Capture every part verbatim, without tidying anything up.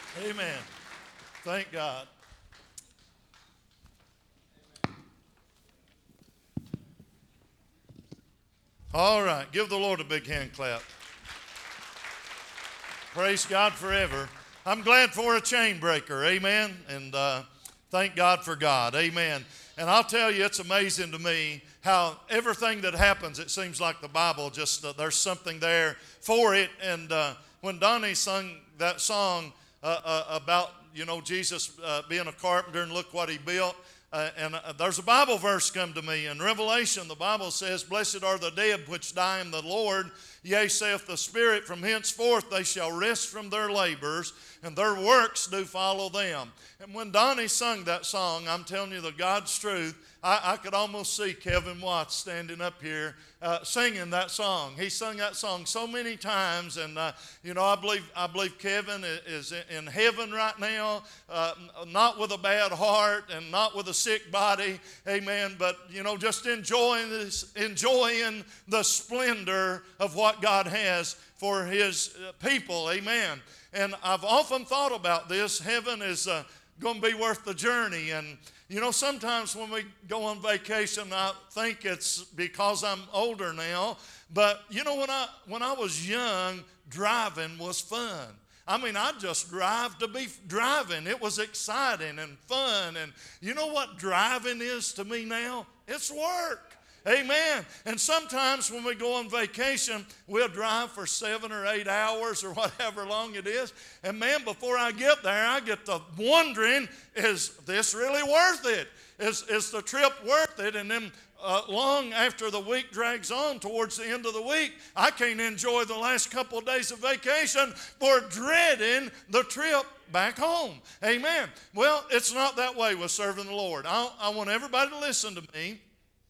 Amen. Thank God. All right. Give the Lord a big hand clap. Praise God forever. I'm glad for a chain breaker. Amen. And uh, thank God for God. Amen. And I'll tell you, it's amazing to me how everything that happens, it seems like the Bible, just uh, there's something there for it. And uh, when Donnie sung that song uh, uh, about, you know, Jesus uh, being a carpenter and look what he built, Uh, and uh, there's a Bible verse come to me. In Revelation, the Bible says, "Blessed are the dead which die in the Lord. Yea, saith the Spirit, from henceforth they shall rest from their labors, and their works do follow them." And when Donnie sung that song, I'm telling you the God's truth, I, I could almost see Kevin Watts standing up here uh, singing that song. He sung that song so many times, and uh, you know, I believe I believe Kevin is in heaven right now, uh, not with a bad heart and not with a sick body, amen. But you know, just enjoying this, enjoying the splendor of what God has for His people, amen. And I've often thought about this. Heaven is uh, going to be worth the journey. And you know, sometimes when we go on vacation, I think it's because I'm older now. But you know, when I when I was young, driving was fun. I mean, I just drive to be driving. It was exciting and fun. And you know what driving is to me now? It's work. Amen. And sometimes when we go on vacation, we'll drive for seven or eight hours or whatever long it is. And man, before I get there, I get to wondering, is this really worth it? Is, is the trip worth it? And then uh, long after the week drags on towards the end of the week, I can't enjoy the last couple of days of vacation for dreading the trip back home. Amen. Well, it's not that way with serving the Lord. I, I want everybody to listen to me.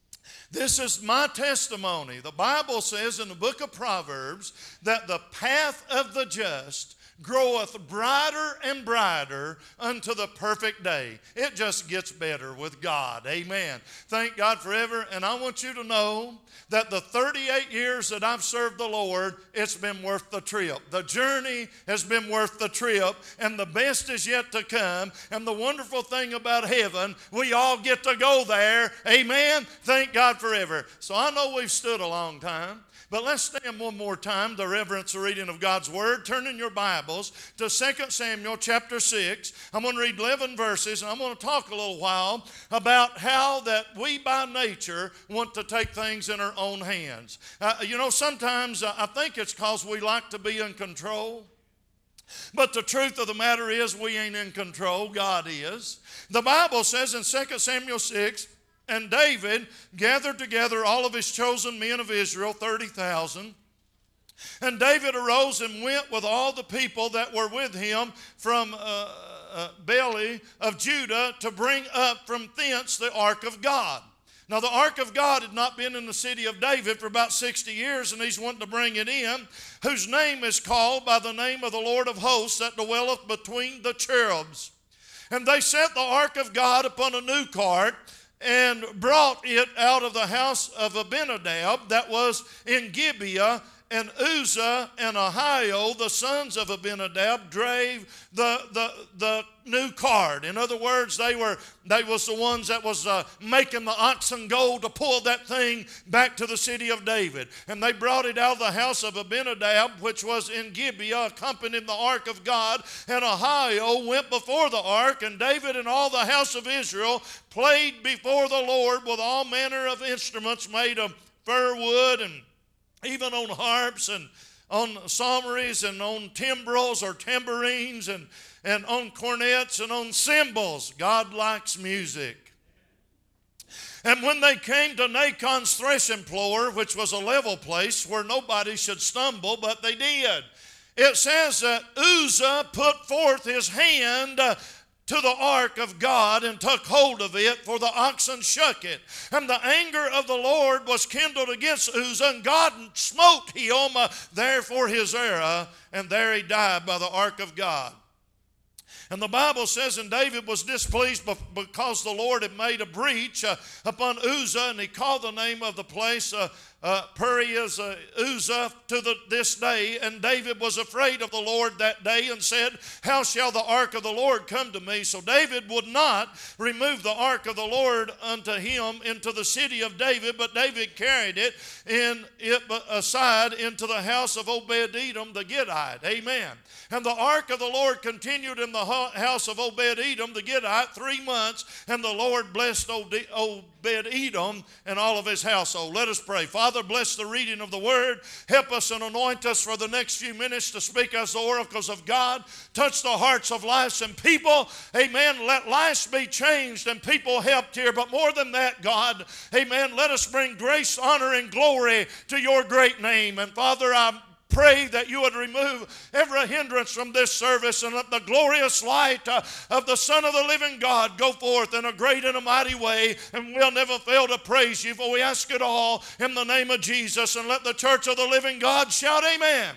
This is my testimony. The Bible says in the book of Proverbs that the path of the just groweth brighter and brighter unto the perfect day. It just gets better with God. Amen. Thank God forever. And I want you to know that the thirty-eight years that I've served the Lord, it's been worth the trip. The journey has been worth the trip, and the best is yet to come. And the wonderful thing about heaven, we all get to go there. Amen. Thank God forever. So I know we've stood a long time, but let's stand one more time to reverence the reading of God's Word. Turn in your Bibles to Second Samuel chapter six. I'm going to read eleven verses, and I'm going to talk a little while about how that we by nature want to take things in our own hands. Uh, you know, sometimes uh, I think it's because we like to be in control. But the truth of the matter is we ain't in control. God is. The Bible says in Second Samuel six, "And David gathered together all of his chosen men of Israel, thirty thousand. And David arose and went with all the people that were with him from uh, uh, Beli of Judah to bring up from thence the ark of God." Now the ark of God had not been in the city of David for about sixty years, and he's wanting to bring it in, whose name is called by the name of the Lord of hosts that dwelleth between the cherubs. And they set the ark of God upon a new cart, and brought it out of the house of Abinadab that was in Gibeah. And Uzzah and Ahio, the sons of Abinadab, drave the, the, the new cart. In other words, they were they was the ones that was uh, making the oxen go to pull that thing back to the city of David. And they brought it out of the house of Abinadab, which was in Gibeah, accompanying the ark of God. And Ahio went before the ark, and David and all the house of Israel played before the Lord with all manner of instruments made of fir wood, and even on harps and on psalteries and on timbrels or tambourines and, and on cornets and on cymbals. God likes music. And when they came to Nachon's threshing floor, which was a level place where nobody should stumble, but they did, it says that Uzzah put forth his hand uh, to the ark of God and took hold of it, for the oxen shook it. And the anger of the Lord was kindled against Uzzah, and God smote him uh, there for his error, and there he died by the ark of God. And the Bible says, and David was displeased because the Lord had made a breach uh, upon Uzzah, and he called the name of the place uh, uh, Perez uh, Uzzah to the, this day. And David was afraid of the Lord that day and said, how shall the ark of the Lord come to me? So David would not remove the ark of the Lord unto him into the city of David, but David carried it in it aside into the house of Obed-Edom the Gittite. Amen. And the ark of the Lord continued in the house of Obed-Edom the Gittite three months, and the Lord blessed Obed-Edom and all of his household. Let us pray. Father, bless the reading of the word. Help us and anoint us for the next few minutes to speak as the oracles of God. Touch the hearts of lives and people. Amen. Let lives be changed and people helped here. But more than that, God, amen, let us bring grace, honor, and glory to your great name. And Father, I pray that you would remove every hindrance from this service, and let the glorious light uh, of the Son of the living God go forth in a great and a mighty way. And we'll never fail to praise you, for we ask it all in the name of Jesus. And let the church of the living God shout amen.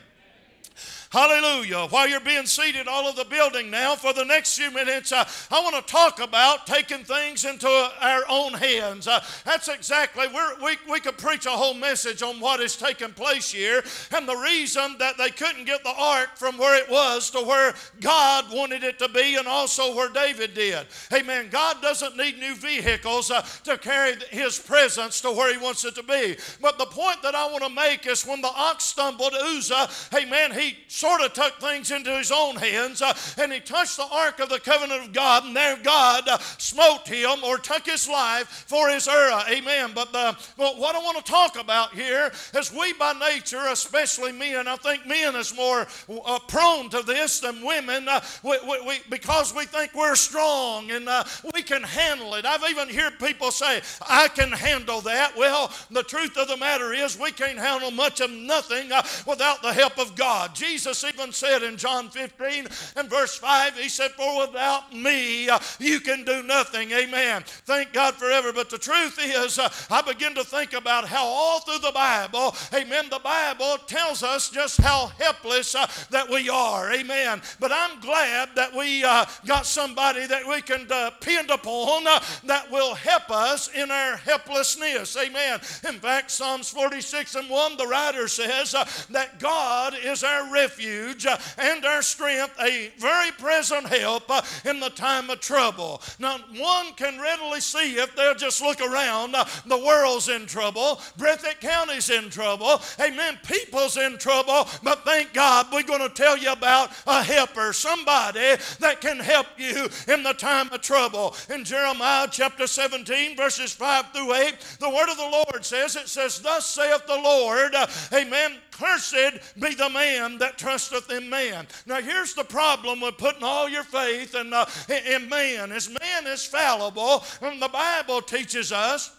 Hallelujah. While you're being seated all of the building now, for the next few minutes, uh, I want to talk about taking things into our own hands. Uh, that's exactly, we're, we, we could preach a whole message on what is taking place here, and the reason that they couldn't get the ark from where it was to where God wanted it to be, and also where David did. Amen. God doesn't need new vehicles uh, to carry his presence to where he wants it to be. But the point that I want to make is when the ox stumbled, Uzzah, amen, he sort of took things into his own hands, uh, and he touched the ark of the covenant of God, and there God uh, smote him or took his life for his error. Amen. But, the, but what I want to talk about here is we by nature, especially men, I think men is more uh, prone to this than women, uh, we, we, we, because we think we're strong and uh, we can handle it. I've even heard people say, I can handle that. Well, the truth of the matter is we can't handle much of nothing uh, without the help of God. Jesus even said in John fifteen and verse five, he said, for without me uh, you can do nothing. Amen. Thank God forever. But the truth is, uh, I begin to think about how all through the Bible, amen, the Bible tells us just how helpless uh, that we are. Amen. But I'm glad that we uh, got somebody that we can depend upon uh, that will help us in our helplessness. Amen. In fact, Psalms forty-six and one, the writer says uh, that God is our refuge and our strength, a very present help uh, in the time of trouble. Now, one can readily see if they'll just look around, uh, the world's in trouble, Breathitt County's in trouble, amen, people's in trouble, but thank God we're going to tell you about a helper, somebody that can help you in the time of trouble. In Jeremiah chapter seventeen, verses five through eight, the word of the Lord says, it says, thus saith the Lord, uh, amen, cursed be the man that trusteth in man. Now here's the problem with putting all your faith in, uh, in man. As man is fallible, and the Bible teaches us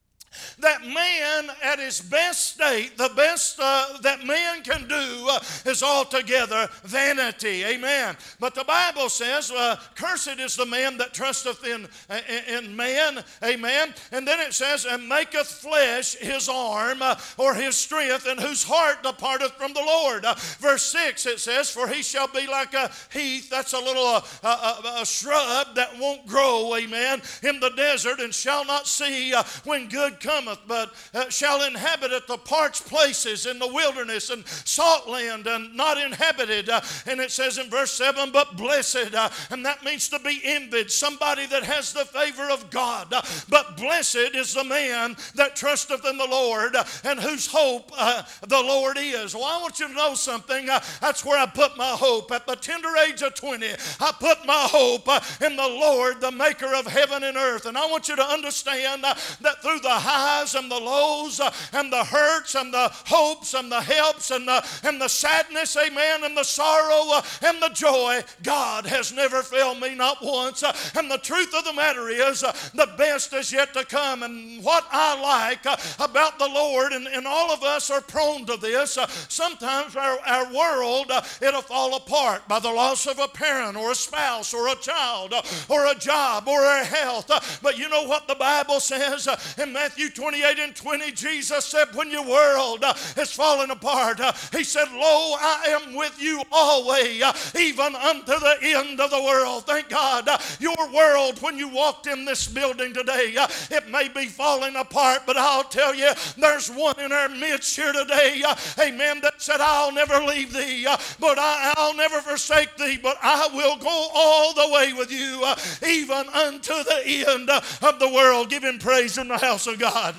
that man at his best state, the best uh, that man can do uh, is altogether vanity. Amen. But the Bible says, uh, cursed is the man that trusteth in, in, in man. Amen. And then it says, and maketh flesh his arm uh, or his strength, and whose heart departeth from the Lord. Uh, verse six, it says, for he shall be like a heath, that's a little uh, a, a shrub that won't grow, amen, in the desert, and shall not see uh, when good cometh, but uh, shall inhabit at the parched places in the wilderness and salt land and not inhabited. Uh, and it says in verse seven, but blessed, uh, and that means to be envied, somebody that has the favor of God. Uh, but blessed is the man that trusteth in the Lord, uh, and whose hope uh, the Lord is. Well, I want you to know something. Uh, that's where I put my hope. At the tender age of twenty, I put my hope uh, in the Lord, the maker of heaven and earth. And I want you to understand uh, that through the highs and the lows uh, and the hurts and the hopes and the helps and the, and the sadness, amen, and the sorrow uh, and the joy, God has never failed me, not once. Uh, and the truth of the matter is uh, the best is yet to come. And what I like uh, about the Lord, and, and all of us are prone to this, uh, sometimes our, our world, uh, it'll fall apart by the loss of a parent or a spouse or a child uh, or a job or our health. Uh, but you know what the Bible says uh, in Matthew Matthew twenty-eight and twenty, Jesus said, when your world uh, is falling apart, uh, he said, lo, I am with you always, uh, even unto the end of the world. Thank God. Uh, your world, when you walked in this building today, uh, it may be falling apart, but I'll tell you, there's one in our midst here today, uh, amen, that said, I'll never leave thee, uh, but I, I'll never forsake thee, but I will go all the way with you, uh, even unto the end uh, of the world. Give him praise in the house of God.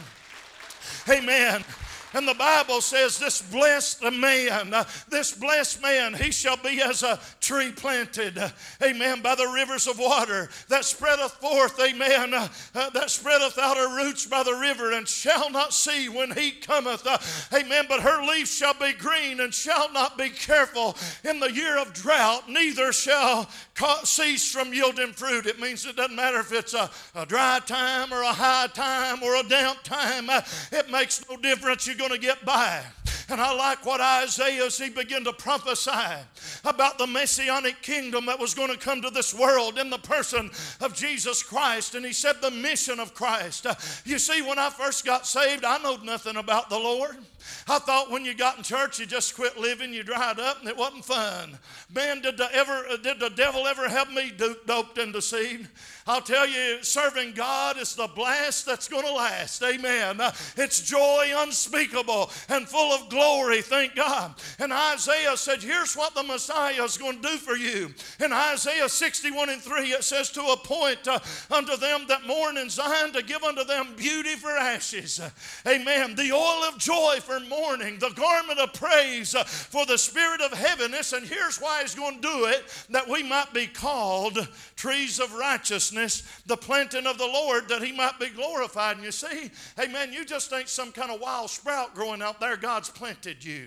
Amen. And the Bible says this blessed man, uh, this blessed man, he shall be as a tree planted, uh, amen, by the rivers of water that spreadeth forth, amen, uh, uh, that spreadeth out her roots by the river and shall not see when heat cometh, uh, amen, but her leaves shall be green and shall not be careful in the year of drought, neither shall ca- cease from yielding fruit. It means it doesn't matter if it's a, a dry time or a high time or a damp time, uh, it makes no difference. You going to get by. And I like what Isaiah, as he began to prophesy about the messianic kingdom that was going to come to this world in the person of Jesus Christ. And he said the mission of Christ. Uh, you see, when I first got saved, I know nothing about the Lord. I thought when you got in church, you just quit living, you dried up, and it wasn't fun. Man, did the, ever, did the devil ever have me doped and deceived? I'll tell you, serving God is the blast that's going to last. Amen. Uh, it's joy unspeakable and full of glory, thank God. And Isaiah said, here's what the Messiah is going to do for you. In Isaiah sixty-one and three, it says, to appoint uh, unto them that mourn in Zion, to give unto them beauty for ashes. Uh, amen. The oil of joy for mourning, the garment of praise uh, for the spirit of heaviness. And here's why he's going to do it, that we might be called trees of righteousness, the planting of the Lord, that he might be glorified. And you see, amen, you just ain't some kind of wild sprout growing out there. God's planted you.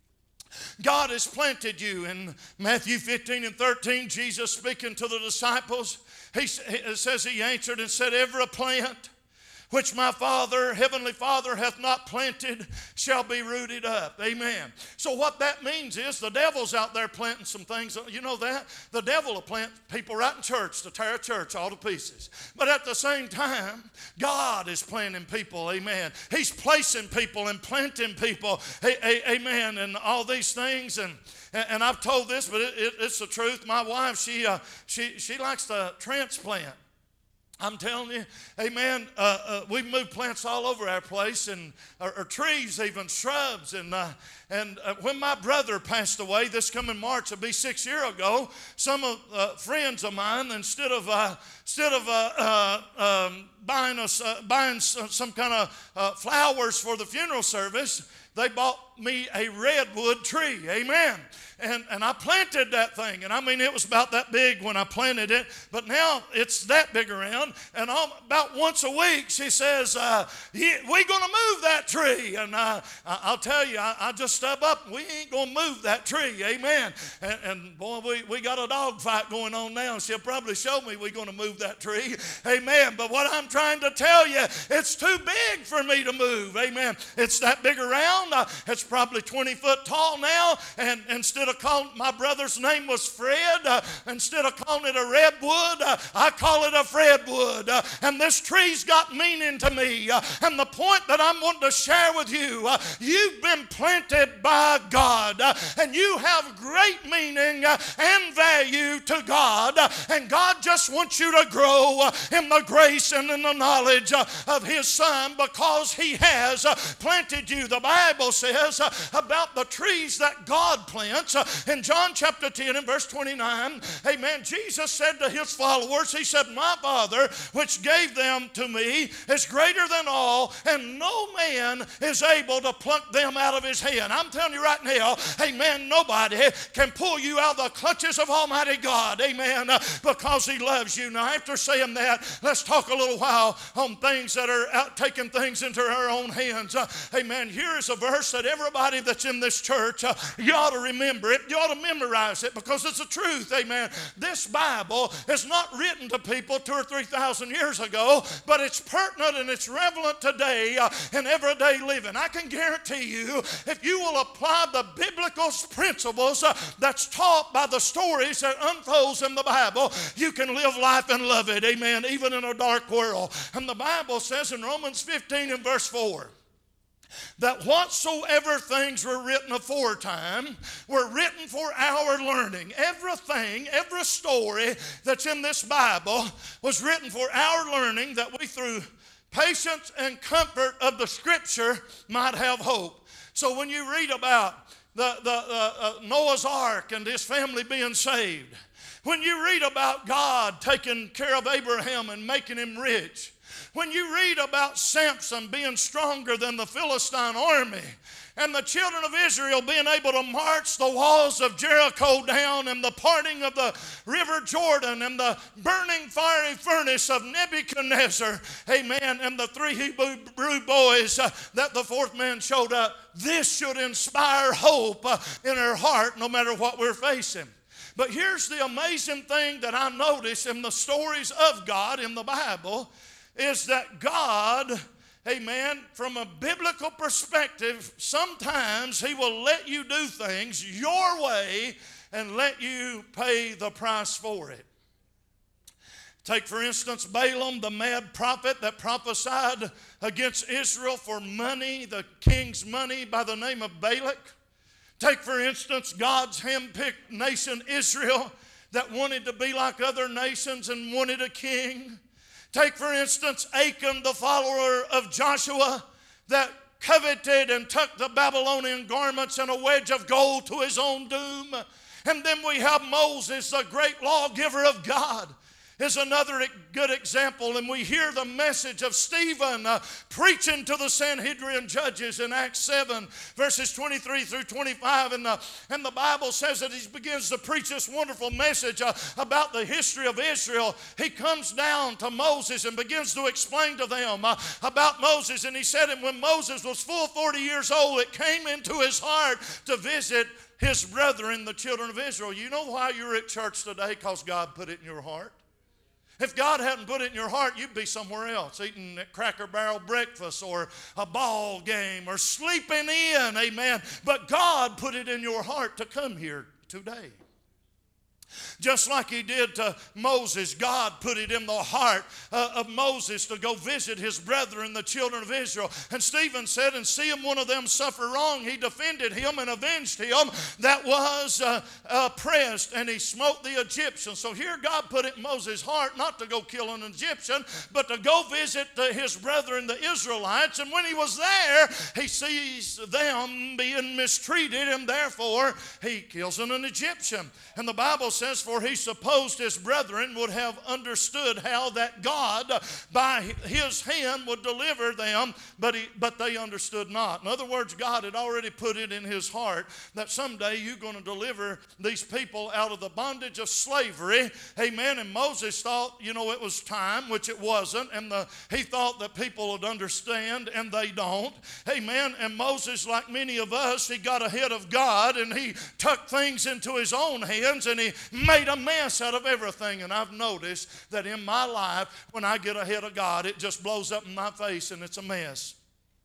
God has planted you. In Matthew fifteen and thirteen, Jesus speaking to the disciples, he it says he answered and said, every plant which my Father, Heavenly Father, hath not planted shall be rooted up. Amen. So what that means is the devil's out there planting some things. You know that? The devil will plant people right in church to tear a church all to pieces. But at the same time, God is planting people. Amen. He's placing people and planting people. Amen. And all these things. And and I've told this, but it, it, it's the truth. My wife, she, uh, she, she likes to transplant. I'm telling you, amen, uh, uh, we've moved plants all over our place, and or, or trees, even shrubs. And uh, and uh, when my brother passed away, this coming March, it'll be six years ago, some of uh, friends of mine, instead of uh, instead of uh, uh, um, buying us uh, buying some, some kind of uh, flowers for the funeral service, they bought me a redwood tree. Amen. And, and I planted that thing. And I mean, it was about that big when I planted it. But now it's that big around. And all, about once a week, she says, uh, yeah, we're going to move that tree. And uh, I'll tell you, I, I just step up. We ain't going to move that tree. Amen. And, and boy, we, we got a dog fight going on now. She'll probably show me we're going to move that tree. Amen. But what I'm trying to tell you, it's too big for me to move. Amen. It's that big around. Uh, it's probably twenty foot tall now. And instead of calling, my brother's name was Fred, uh, instead of calling it a redwood, uh, I call it a Fredwood. Uh, and this tree's got meaning to me. Uh, and the point that I'm wanting to share with you, uh, you've been planted by God, uh, and you have great meaning uh, and value to God. Uh, and God just wants you to grow uh, in the grace and in the knowledge uh, of His Son, because He has uh, planted you. The Bible says uh, about the trees that God plants. Uh, in John chapter ten and verse twenty-nine, amen, Jesus said to His followers, He said, my Father, which gave them to me, is greater than all, and no man is able to pluck them out of His hand. I'm telling you right now, amen, nobody can pull you out of the clutches of Almighty God, amen, uh, because He loves you. Now, after saying that, let's talk a little while on things that are out, taking things into our own hands. Uh, amen. Here is a verse that everybody that's in this church, uh, you ought to remember it. You ought to memorize it because it's the truth. Amen. This Bible is not written to people two or three thousand years ago, but it's pertinent and it's relevant today uh, in everyday living. I can guarantee you, if you will apply the biblical principles uh, that's taught by the stories that unfolds in the Bible, you can live life and love it. Amen. Even in a dark world. And the Bible says in Romans fifteen and verse four, that whatsoever things were written aforetime were written for our learning. Everything, every story that's in this Bible was written for our learning, that we through patience and comfort of the Scripture might have hope. So when you read about the, the uh, uh, Noah's Ark and his family being saved, when you read about God taking care of Abraham and making him rich, when you read about Samson being stronger than the Philistine army, and the children of Israel being able to march the walls of Jericho down, and the parting of the river Jordan, and the burning fiery furnace of Nebuchadnezzar, amen, and the three Hebrew boys uh, that the fourth man showed up, this should inspire hope uh, in our heart no matter what we're facing. But here's the amazing thing that I notice in the stories of God in the Bible, is that God, amen, from a biblical perspective, sometimes He will let you do things your way and let you pay the price for it. Take, for instance, Balaam, the mad prophet that prophesied against Israel for money, the king's money by the name of Balak. Take, for instance, God's hand-picked nation, Israel, that wanted to be like other nations and wanted a king. Take, for instance, Achan, the follower of Joshua, that coveted and took the Babylonian garments and a wedge of gold to his own doom. And then we have Moses, the great lawgiver of God, is another good example. And we hear the message of Stephen uh, preaching to the Sanhedrin judges in Acts seven, verses twenty-three through twenty-five. And, uh, and the Bible says that he begins to preach this wonderful message uh, about the history of Israel. He comes down to Moses and begins to explain to them uh, about Moses. And he said, and when Moses was full forty years old, it came into his heart to visit his brethren, the children of Israel. You know why you're at church today? Because God put it in your heart. If God hadn't put it in your heart, you'd be somewhere else, eating at Cracker Barrel breakfast or a ball game or sleeping in, amen. But God put it in your heart to come here today. Just like He did to Moses, God put it in the heart uh, of Moses to go visit his brethren, the children of Israel. And Stephen said, and seeing one of them suffer wrong, he defended him and avenged him that was uh, oppressed, and he smote the Egyptians. So here God put it in Moses' heart not to go kill an Egyptian, but to go visit uh, his brethren, the Israelites. And when he was there, he sees them being mistreated, and therefore he kills an Egyptian. And the Bible says, for he supposed his brethren would have understood how that God by his hand would deliver them, but, he, but they understood not. In other words, God had already put it in his heart that someday you're going to deliver these people out of the bondage of slavery. Amen. And Moses thought, you know, it was time, which it wasn't. And the, he thought that people would understand, and they don't. Amen. And Moses, like many of us, he got ahead of God, and he took things into his own hands, and he made a mess out of everything. And I've noticed that in my life, when I get ahead of God, it just blows up in my face and it's a mess.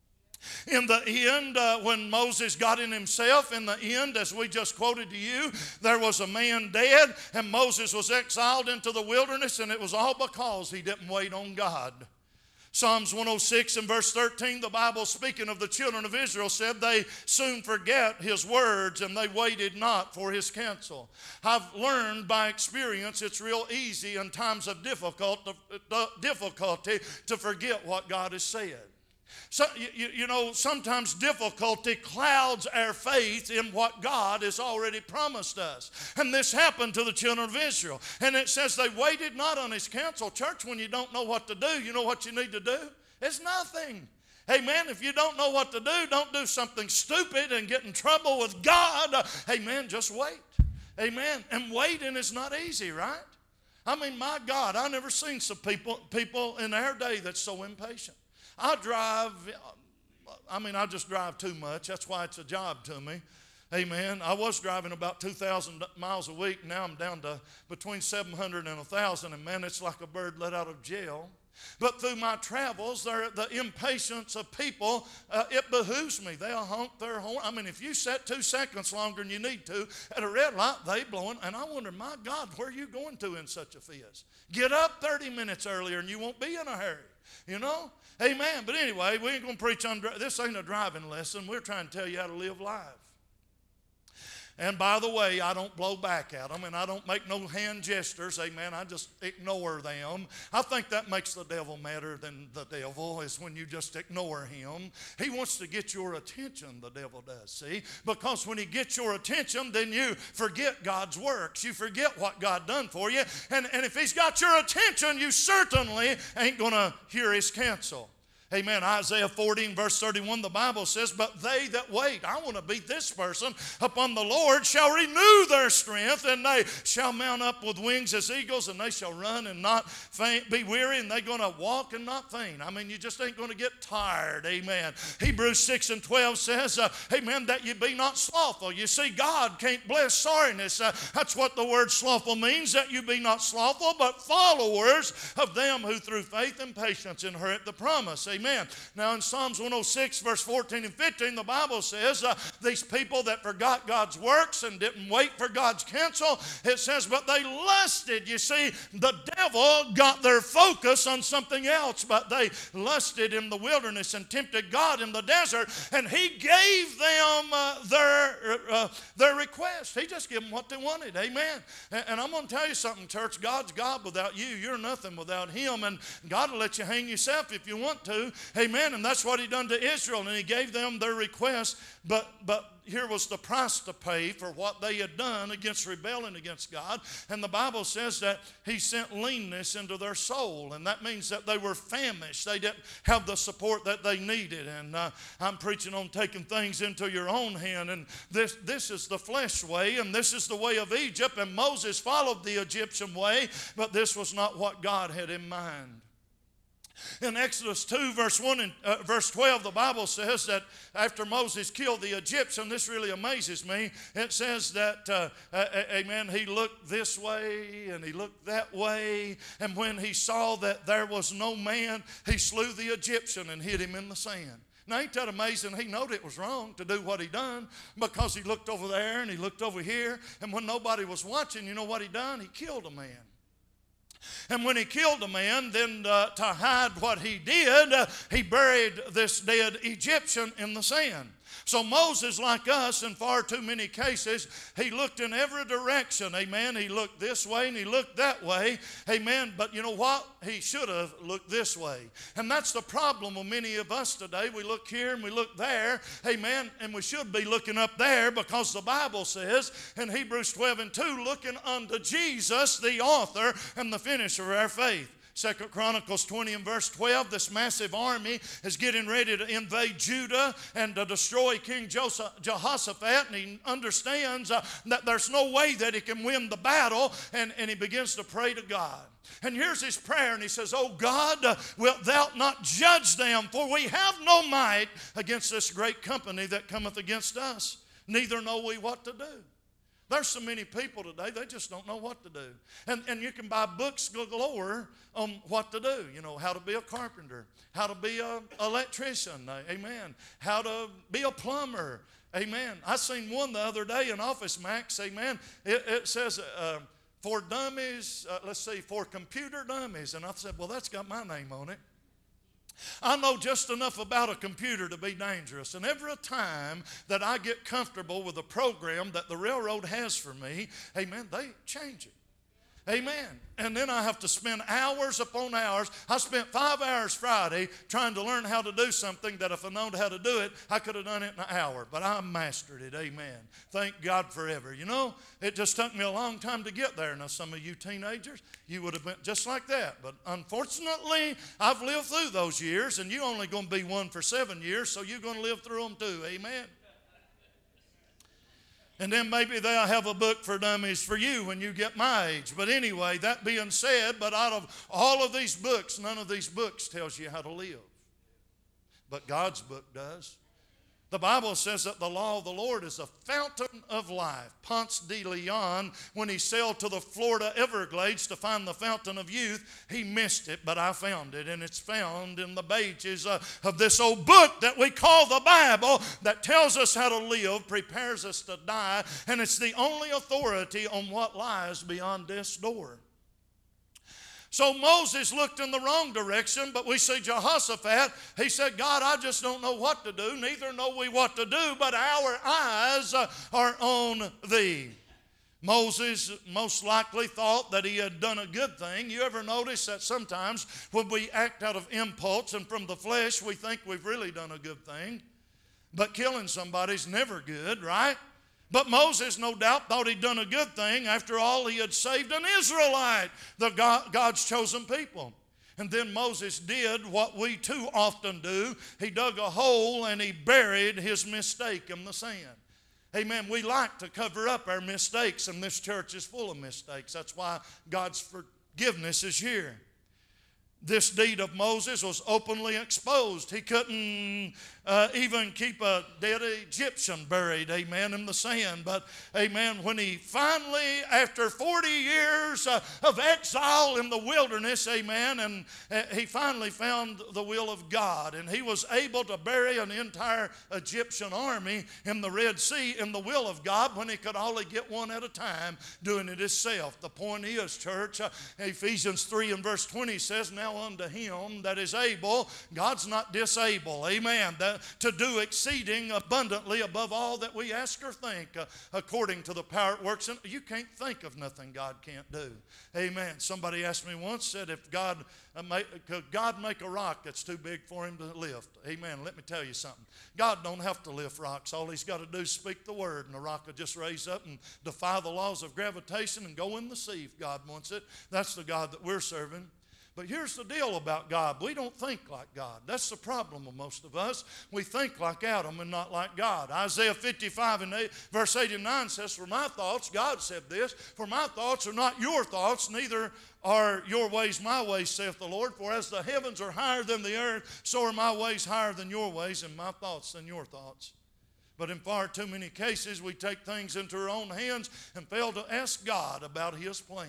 In the end, uh, when Moses got in himself, in the end, as we just quoted to you, there was a man dead, and Moses was exiled into the wilderness, and it was all because he didn't wait on God. Psalms one oh six and verse thirteen, the Bible, speaking of the children of Israel, said they soon forget his words and they waited not for his counsel. I've learned by experience it's real easy in times of difficult, difficulty to forget what God has said. So, you, you know, sometimes difficulty clouds our faith in what God has already promised us. And this happened to the children of Israel. And it says they waited not on his counsel. Church, when you don't know what to do, you know what you need to do? It's nothing. Amen. If you don't know what to do, don't do something stupid and get in trouble with God. Amen. Just wait. Amen. And waiting is not easy, right? I mean, my God, I've never seen some people, people in our day that's so impatient. I drive I mean, I just drive too much. That's why it's a job to me. Amen. I was driving about two thousand miles a week. Now I'm down to between seven hundred and one thousand. And man, it's like a bird let out of jail. But through my travels, the impatience of people, uh, it behooves me. They'll honk their horn. I mean, if you sat two seconds longer than you need to at a red light, they blowing. And I wonder, my God, where are you going to in such a fizz? Get up thirty minutes earlier and you won't be in a hurry. You know? Amen. But anyway, we ain't going to preach on, this ain't a driving lesson. We're trying to tell you how to live life. And by the way, I don't blow back at them, and I don't make no hand gestures. Amen. I just ignore them. I think that makes the devil madder than the devil, is when you just ignore him. He wants to get your attention, the devil does, see? Because when he gets your attention, then you forget God's works. You forget what God done for you. And, and if he's got your attention, you certainly ain't going to hear his counsel. Amen. Isaiah fourteen verse thirty-one, the Bible says, but they that wait, I want to be this person, upon the Lord shall renew their strength, and they shall mount up with wings as eagles, and they shall run and not faint, be weary, and they're going to walk and not faint. I mean, you just ain't going to get tired. Amen. Hebrews six and twelve says, uh, amen, that you be not slothful. You see, God can't bless sorriness. Uh, that's what the word slothful means, that you be not slothful, but followers of them who through faith and patience inherit the promise. Amen. Amen. Now in Psalms one oh six verse fourteen and fifteen, the Bible says uh, these people that forgot God's works and didn't wait for God's counsel, it says, but they lusted. You see, the devil got their focus on something else, but they lusted in the wilderness and tempted God in the desert, and he gave them uh, their, uh, their request. He just gave them what they wanted. Amen. And, and I'm going to tell you something, church. God's God without you. You're nothing without him, and God will let you hang yourself if you want to. Amen. And that's what he done to Israel, and he gave them their request. But but here was the price to pay for what they had done against rebelling against God. And the Bible says that he sent leanness into their soul, and that means that they were famished. They didn't have the support that they needed. And uh, I'm preaching on taking things into your own hand, and this this is the flesh way, and this is the way of Egypt, and Moses followed the Egyptian way, but this was not what God had in mind. In Exodus two, verse one and uh, verse twelve, the Bible says that after Moses killed the Egyptian, this really amazes me. It says that, uh, uh, amen, he looked this way and he looked that way, and when he saw that there was no man, he slew the Egyptian and hid him in the sand. Now, ain't that amazing? He knowed it was wrong to do what he done, because he looked over there and he looked over here, and when nobody was watching, you know what he done? He killed a man. And when he killed a man, then uh, to hide what he did, uh, he buried this dead Egyptian in the sand. So Moses, like us, in far too many cases, he looked in every direction, amen. He looked this way and he looked that way, amen. But you know what? He should have looked this way. And that's the problem with many of us today. We look here and we look there, amen. And we should be looking up there, because the Bible says in Hebrews twelve and two, looking unto Jesus, the author and the finisher of our faith. Second Chronicles twenty and verse twelve, this massive army is getting ready to invade Judah and to destroy King Jehoshaphat, and he understands uh, that there's no way that he can win the battle, and, and he begins to pray to God. And here's his prayer, and he says, "O God, uh, wilt thou not judge them? For we have no might against this great company that cometh against us, neither know we what to do." There's so many people today, they just don't know what to do. And, and you can buy books galore on what to do. You know, how to be a carpenter, how to be an electrician, amen, how to be a plumber, amen. I seen one the other day in Office Max, amen. It, it says, uh, for dummies, uh, let's see, for computer dummies. And I said, well, that's got my name on it. I know just enough about a computer to be dangerous. And every time that I get comfortable with a program that the railroad has for me, amen, they change it. Amen. And then I have to spend hours upon hours. I spent five hours Friday trying to learn how to do something that if I known how to do it, I could have done it in an hour. But I mastered it. Amen. Thank God forever. You know, it just took me a long time to get there. Now, some of you teenagers, you would have been just like that. But unfortunately, I've lived through those years, and you're only going to be one for seven years, so you're going to live through them too. Amen. And then maybe they'll have a book for dummies for you when you get my age. But anyway, that being said, but out of all of these books, none of these books tells you how to live. but God's book does. The Bible says that the law of the Lord is a fountain of life. Ponce de Leon, when he sailed to the Florida Everglades to find the fountain of youth, he missed it, but I found it. And it's found in the pages uh, of this old book that we call the Bible that tells us how to live, prepares us to die, and it's the only authority on what lies beyond this door. So Moses looked in the wrong direction, but we see Jehoshaphat, he said, God, I just don't know what to do, neither know we what to do, but our eyes are on thee. Moses most likely thought that he had done a good thing. You ever notice that sometimes when we act out of impulse and from the flesh, we think we've really done a good thing, but killing somebody's never good, right? But Moses, no doubt, thought he'd done a good thing. After all, he had saved an Israelite, the God, God's chosen people. And then Moses did what we too often do. He dug a hole and he buried his mistake in the sand. Amen. We like to cover up our mistakes, and this church is full of mistakes. That's why God's forgiveness is here. This deed of Moses was openly exposed. He couldn't uh, even keep a dead Egyptian buried, amen, in the sand. But, amen, when he finally, after forty years uh, of exile in the wilderness, amen, and uh, he finally found the will of God. And he was able to bury an entire Egyptian army in the Red Sea in the will of God when he could only get one at a time, doing it himself. The point is, church, uh, Ephesians three and verse twenty says, now unto him that is able, God's not disabled, amen, that, to do exceeding abundantly above all that we ask or think, uh, according to the power it works in. You can't think of nothing God can't do, amen. Somebody asked me once, said, if God uh, make, could God make a rock that's too big for him to lift? Amen. Let me tell you something. God don't have to lift rocks. All he's got to do is speak the word, and the rock will just raise up and defy the laws of gravitation and go in the sea if God wants it. That's the God that we're serving. But here's the deal about God. We don't think like God. That's the problem with most of us. We think like Adam and not like God. Isaiah fifty-five and eight, verse eighty-nine says, for my thoughts, God said this, for my thoughts are not your thoughts, neither are your ways my ways, saith the Lord. For as the heavens are higher than the earth, so are my ways higher than your ways, and my thoughts than your thoughts. But in far too many cases, we take things into our own hands and fail to ask God about his plan.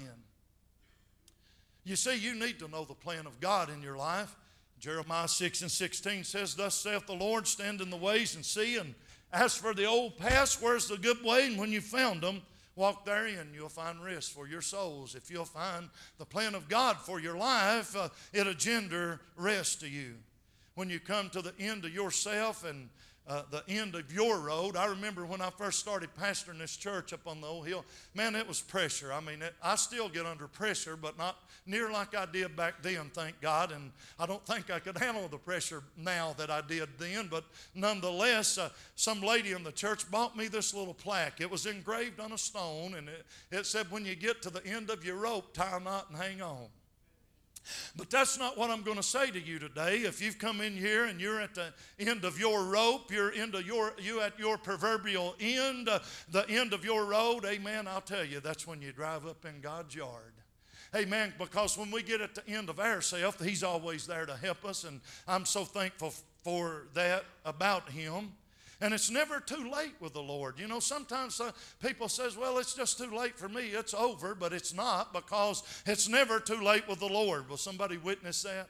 You see, you need to know the plan of God in your life. Jeremiah six and sixteen says, thus saith the Lord, stand in the ways and see, and as for the old paths, where's the good way? And when you found them, walk therein, you'll find rest for your souls. If you'll find the plan of God for your life, uh, it'll gender rest to you. When you come to the end of yourself and Uh, the end of your road. I remember when I first started pastoring this church up on the old hill, man, it was pressure. I mean, it, I still get under pressure, but not near like I did back then, thank God. And I don't think I could handle the pressure now that I did then. But nonetheless, uh, some lady in the church bought me this little plaque. It was engraved on a stone, and it, it said, when you get to the end of your rope, tie a knot and hang on. But that's not what I'm going to say to you today. If you've come in here and you're at the end of your rope, you're into your you at your proverbial end, uh, the end of your road, amen, I'll tell you, that's when you drive up in God's yard. Amen, because when we get at the end of ourselves, he's always there to help us, and I'm so thankful for that about him. And it's never too late with the Lord. You know, sometimes uh, people says, well, it's just too late for me. It's over, but it's not, because it's never too late with the Lord. Will somebody witness that?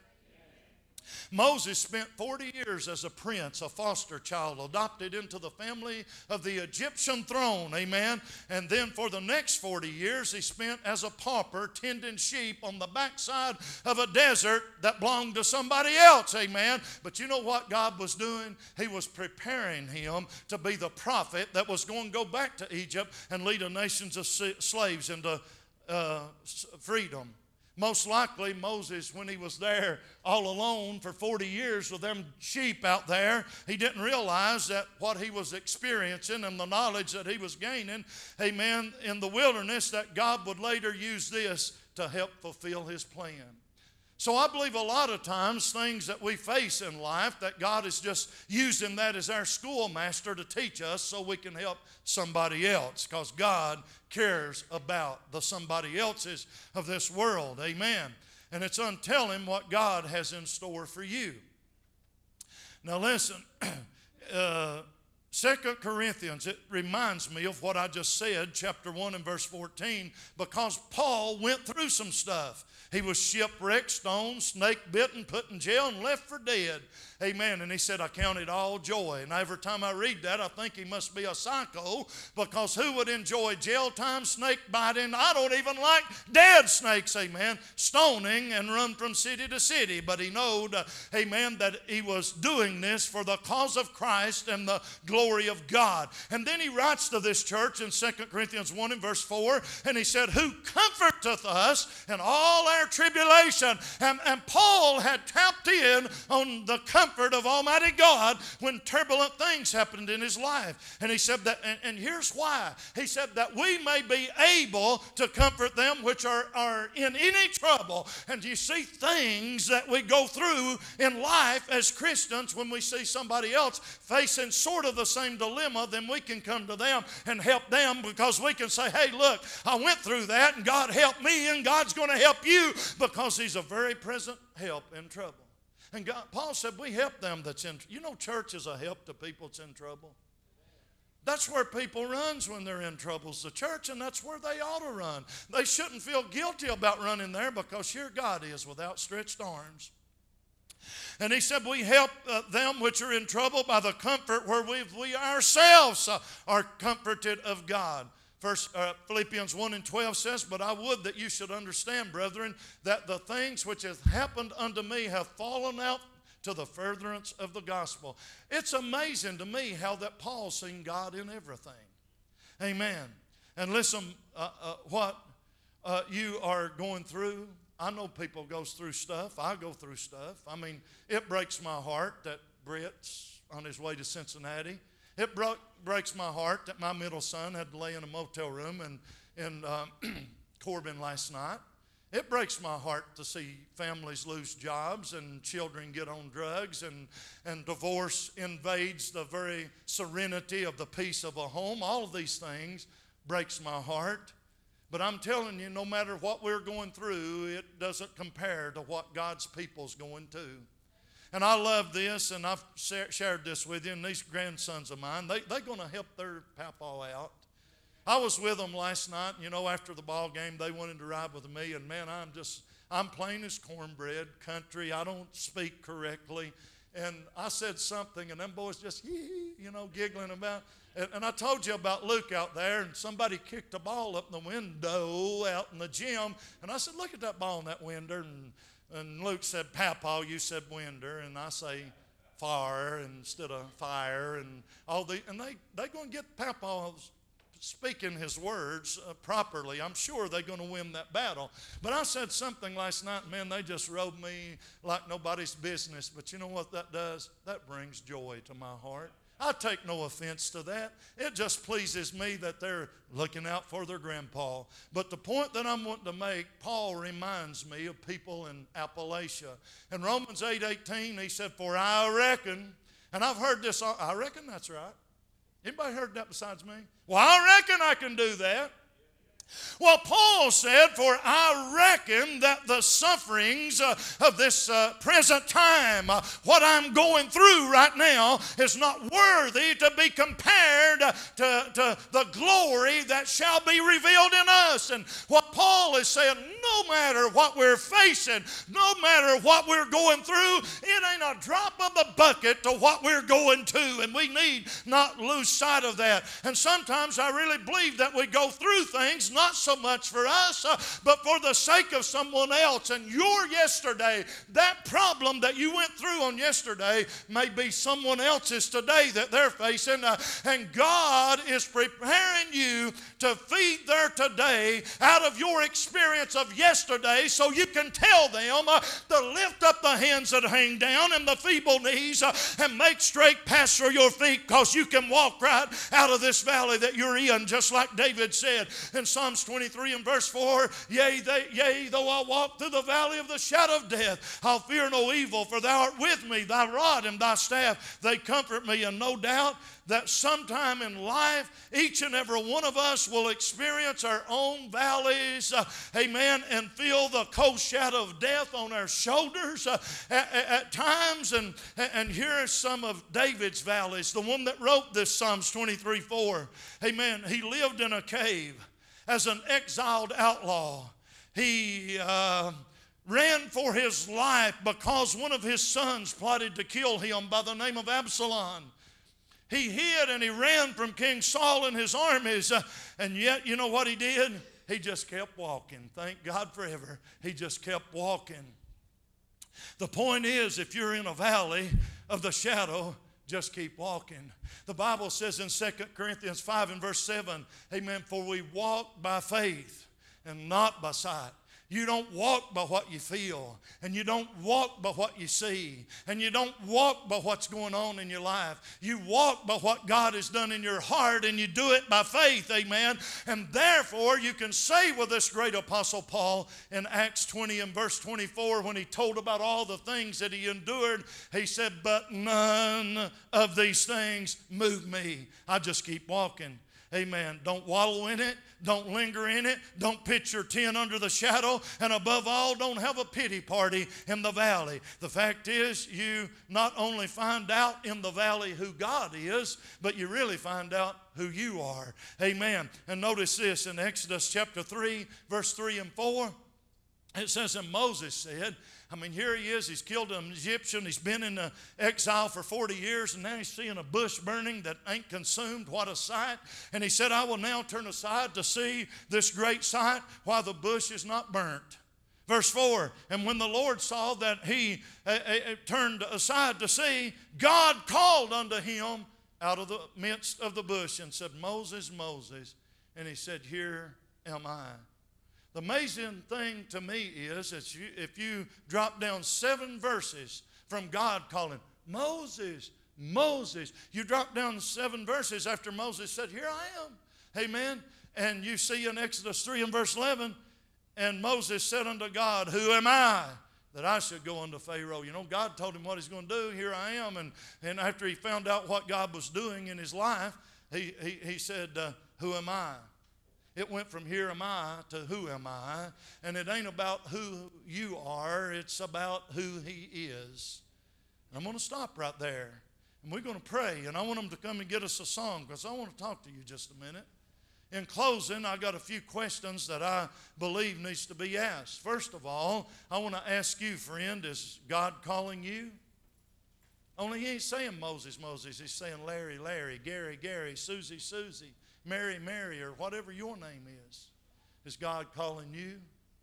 Moses spent forty years as a prince, a foster child, adopted into the family of the Egyptian throne, amen. And then for the next forty years, he spent as a pauper tending sheep on the backside of a desert that belonged to somebody else, amen. But you know what God was doing? He was preparing him to be the prophet that was going to go back to Egypt and lead a nation of slaves into uh, freedom. Most likely, Moses, when he was there all alone for forty years with them sheep out there, he didn't realize that what he was experiencing and the knowledge that he was gaining, amen, in the wilderness, that God would later use this to help fulfill his plan. So I believe a lot of times things that we face in life, that God is just using that as our schoolmaster to teach us so we can help somebody else, because God cares about the somebody else's of this world. Amen. And it's untelling what God has in store for you. Now listen, uh, Second Corinthians, it reminds me of what I just said, chapter one and verse fourteen, because Paul went through some stuff. He was shipwrecked, stoned, snake bitten, put in jail, and left for dead. Amen. And he said, I count it all joy. And every time I read that, I think he must be a psycho, because who would enjoy jail time, snake biting? I don't even like dead snakes, amen, stoning and run from city to city. But he knowed, uh, amen, that he was doing this for the cause of Christ and the glory of God. And then he writes to this church in Second Corinthians one and verse four, and he said, who comforteth us in all our tribulation. And, and Paul had tapped in on the comfort of Almighty God when turbulent things happened in his life. And he said that, and, and here's why. He said that we may be able to comfort them which are, are in any trouble. And you see things that we go through in life as Christians, when we see somebody else facing sort of the same dilemma, then we can come to them and help them, because we can say, hey, look, I went through that and God helped me, and God's going to help you, because he's a very present help in trouble. And God, Paul said, we help them that's in, you know, church is a help to people that's in trouble. That's where people runs when they're in troubles, the church, and that's where they ought to run. They shouldn't feel guilty about running there, because here God is with outstretched arms. And he said, we help uh, them which are in trouble by the comfort wherewith we ourselves uh, are comforted of God. First, uh, Philippians one and twelve says, but I would that you should understand, brethren, that the things which have happened unto me have fallen out to the furtherance of the gospel. It's amazing to me how that Paul's seen God in everything. Amen. And listen, uh, uh, what uh, you are going through, I know people goes through stuff. I go through stuff. I mean, it breaks my heart that Brett's on his way to Cincinnati. It broke, breaks my heart that my middle son had to lay in a motel room in, in um, Corbin last night. It breaks my heart to see families lose jobs and children get on drugs, and, and divorce invades the very serenity of the peace of a home. All of these things breaks my heart. But I'm telling you, no matter what we're going through, it doesn't compare to what God's people's going to. And I love this, and I've shared this with you, and these grandsons of mine, they, they're going to help their papa out. I was with them last night, you know, after the ball game, they wanted to ride with me, and man, I'm just, I'm plain as cornbread, country, I don't speak correctly. And I said something, and them boys just, you know, giggling about. And, and I told you about Luke out there, and somebody kicked a ball up in the window out in the gym, and I said, look at that ball in that window, and And Luke said, Papa, you said winder, and I say fire instead of fire, and all the, and they they going to get Papa speaking his words uh, properly. I'm sure they're going to win that battle. But I said something last night, man, they just rode me like nobody's business. But you know what that does? That brings joy to my heart. I take no offense to that. It just pleases me that they're looking out for their grandpa. But the point that I'm wanting to make, Paul reminds me of people in Appalachia. In Romans eight eighteen, he said, for I reckon, and I've heard this, I reckon that's right. Anybody heard that besides me? Well, I reckon I can do that. Well, Paul said, for I reckon that the sufferings uh, of this uh, present time, uh, what I'm going through right now, is not worthy to be compared uh, to, to the glory that shall be revealed in us. And what Paul is saying, no matter what we're facing, no matter what we're going through, it ain't a drop of the bucket to what we're going to, and we need not lose sight of that. And sometimes I really believe that we go through things not Not so much for us, uh, but for the sake of someone else. And your yesterday, that problem that you went through on yesterday, may be someone else's today that they're facing. Uh, and God is preparing you to feed their today out of your experience of yesterday, so you can tell them uh, to lift up the hands that hang down and the feeble knees uh, and make straight paths for your feet, because you can walk right out of this valley that you're in, just like David said in Psalm Psalms twenty-three and verse four, yea, they, yea, though I walk through the valley of the shadow of death, I'll fear no evil, for thou art with me. Thy rod and thy staff, they comfort me. And no doubt that sometime in life, each and every one of us will experience our own valleys, uh, amen, and feel the cold shadow of death on our shoulders uh, at, at times. And, and here are some of David's valleys, the one that wrote this Psalms twenty-three four. Amen. He lived in a cave as an exiled outlaw. He uh, ran for his life because one of his sons plotted to kill him by the name of Absalom. He hid and he ran from King Saul and his armies. Uh, and yet, you know what he did? He just kept walking. Thank God forever. He just kept walking. The point is, if you're in a valley of the shadow, just keep walking. The Bible says in Second Corinthians five and verse seven, amen, for we walk by faith and not by sight. You don't walk by what you feel, and you don't walk by what you see, and you don't walk by what's going on in your life. You walk by what God has done in your heart, and you do it by faith, amen. And therefore, you can say with this great apostle Paul in Acts twenty and verse twenty-four, when he told about all the things that he endured, he said, but none of these things move me. I just keep walking. Amen. Don't wallow in it. Don't linger in it. Don't pitch your tent under the shadow. And above all, don't have a pity party in the valley. The fact is, you not only find out in the valley who God is, but you really find out who you are. Amen. And notice this in Exodus chapter three, verse three and four. It says, and Moses said, I mean, here he is. He's killed an Egyptian. He's been in exile for forty years, and now he's seeing a bush burning that ain't consumed. What a sight. And he said, I will now turn aside to see this great sight while the bush is not burnt. Verse four, and when the Lord saw that he uh, uh, turned aside to see, God called unto him out of the midst of the bush and said, Moses, Moses. And he said, here am I. The amazing thing to me is that you, if you drop down seven verses from God calling, Moses, Moses, you drop down seven verses after Moses said, here I am. Amen. And you see in Exodus three and verse eleven, and Moses said unto God, who am I that I should go unto Pharaoh? You know, God told him what he's going to do. Here I am. And, and after he found out what God was doing in his life, he, he, he said, uh, who am I? It went from here am I to who am I. And it ain't about who you are. It's about who he is. And I'm going to stop right there. And we're going to pray. And I want them to come and get us a song because I want to talk to you just a minute. In closing, I got a few questions that I believe needs to be asked. First of all, I want to ask you, friend, is God calling you? Only he ain't saying Moses, Moses. He's saying Larry, Larry, Gary, Gary, Susie, Susie, Mary, Mary, or whatever your name is. Is God calling you?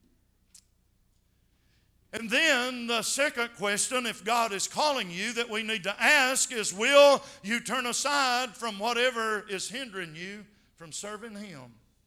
And then the second question, if God is calling you, that we need to ask is, will you turn aside from whatever is hindering you from serving him?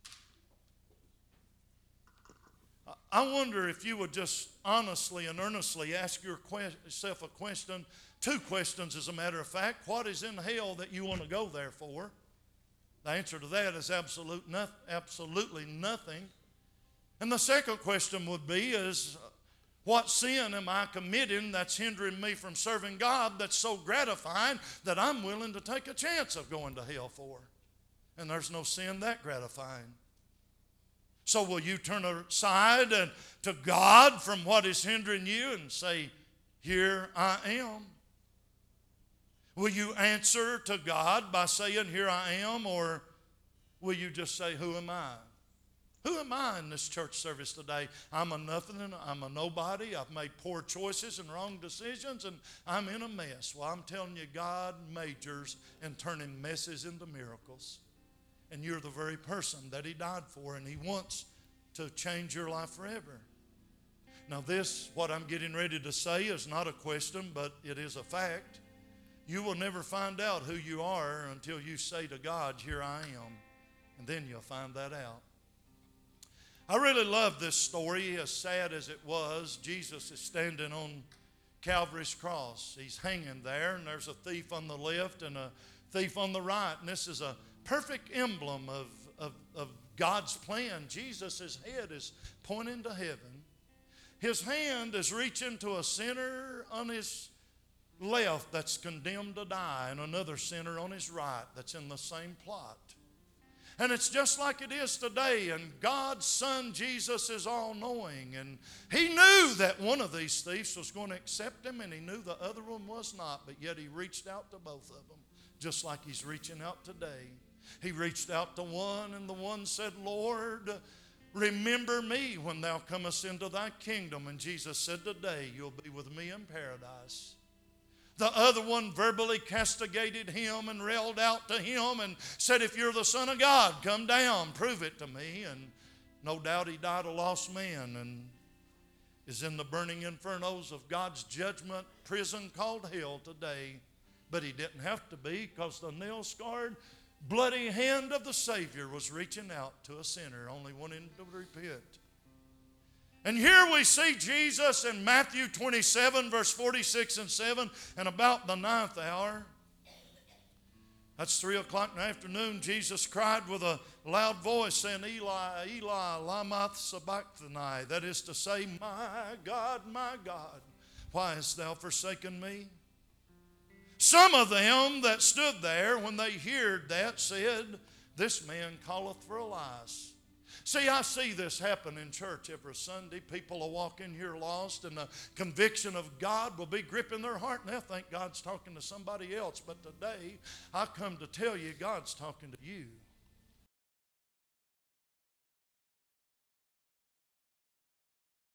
I wonder if you would just honestly and earnestly ask yourself a question, two questions as a matter of fact. What is in hell that you want to go there for? The answer to that is absolute no, absolutely nothing. And the second question would be is, what sin am I committing that's hindering me from serving God that's so gratifying that I'm willing to take a chance of going to hell for? And there's no sin that gratifying. So will you turn aside and to God from what is hindering you and say, here I am? Will you answer to God by saying, here I am, or will you just say, who am I? Who am I in this church service today? I'm a nothing, I'm a nobody, I've made poor choices and wrong decisions, and I'm in a mess. Well, I'm telling you, God majors in turning messes into miracles. And you're the very person that he died for, and he wants to change your life forever. Now this, what I'm getting ready to say, is not a question, but it is a fact. You will never find out who you are until you say to God, here I am. And then you'll find that out. I really love this story, as sad as it was. Jesus is standing on Calvary's cross. He's hanging there, and there's a thief on the left and a thief on the right. And this is a perfect emblem of, of, of God's plan. Jesus' head is pointing to heaven. His hand is reaching to a sinner on his left that's condemned to die, and another sinner on his right that's in the same plot. And it's just like it is today, and God's Son Jesus is all-knowing, and He knew that one of these thieves was going to accept Him, and He knew the other one was not, but yet He reached out to both of them, just like He's reaching out today. He reached out to one, and the one said, Lord, remember me when thou comest into thy kingdom. And Jesus said, today you'll be with me in paradise. The other one verbally castigated him and railed out to him and said, if you're the Son of God, come down, prove it to me. And no doubt he died a lost man and is in the burning infernos of God's judgment prison called hell today. But he didn't have to be, because the nail-scarred, bloody hand of the Savior was reaching out to a sinner only wanting to repent. And here we see Jesus in Matthew twenty-seven, verse forty-six and seven, and about the ninth hour, that's three o'clock in the afternoon, Jesus cried with a loud voice, saying, Eli, Eli, lama sabachthani. That is to say, my God, my God, why hast thou forsaken me? Some of them that stood there, when they heard that, said, this man calleth for Elias. See, I see this happen in church every Sunday. People will walk in here lost, and the conviction of God will be gripping their heart, and they'll think God's talking to somebody else. But today, I come to tell you, God's talking to you.